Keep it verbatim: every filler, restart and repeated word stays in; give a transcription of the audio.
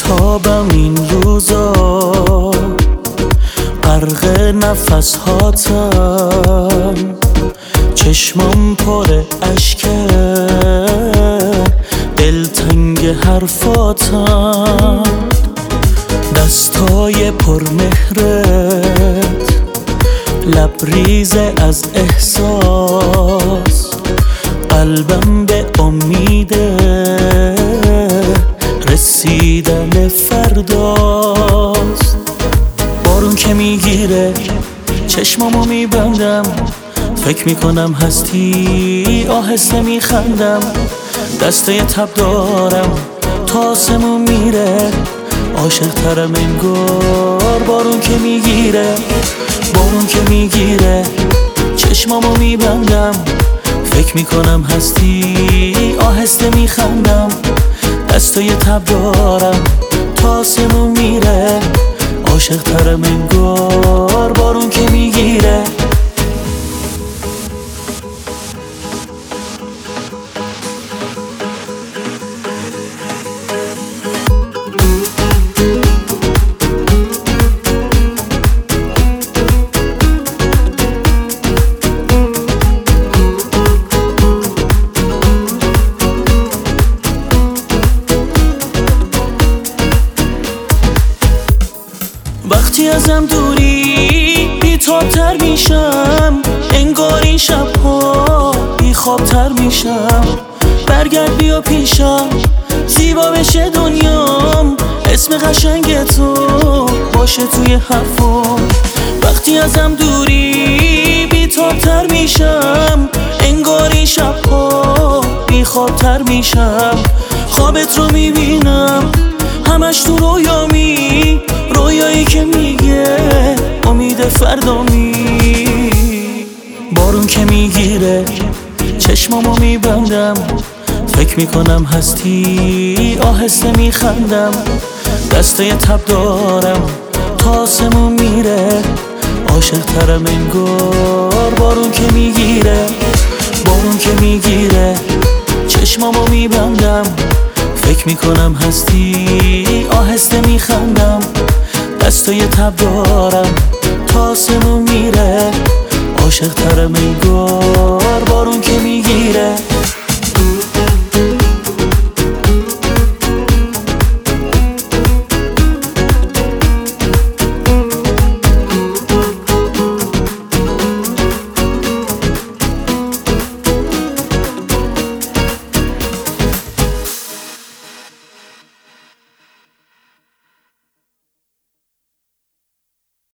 بیتابم این روزا، غرق نفس هاتم، چشمم پر اشکه، دلتنگ حرفاتم، دستای پرمهرت لبریز از احساس، قلبم به امید رسیدن فرداست. بارون که میگیره چشمامو میبندم، فکر میکنم هستی، آهسته میخندم، دسته تب دارم تا آسمون میره، عاشق ترم انگار. بارون که میگیره بارون که میگیره چشمامو میبندم، فکر میکنم هستی، آهسته میخندم، دستای تب دارم تا آسمون میره، عاشق ترم انگار. بارون که میگیره وقتی ازم دوری بی‌تاب‌تر میشم، انگار این شب‌ها بی‌خواب‌تر میشم. برگرد بیا پیشم، زیبا بشه دنیام، اسم قشنگ تو باشه توی حرفام. وقتی ازم دوری بی‌تاب‌تر میشم، انگار این شب‌ها بی‌خواب‌تر میشم. خوابت رو میبینم همش تو رویامی، رویایی که میگه امید فردامی. بارون که میگیره چشمامو میبندم، فکر میکنم هستی، آهسته میخندم، دسته تب دارم تا آسمون میره، عاشق ترم انگار. بارون که میگیره بارون که میگیره چشمامو میبندم، فکر میکنم هستی، آهسته میخندم، دستای تب دارم تا آسمون میره، عاشق ترم انگار. بارون که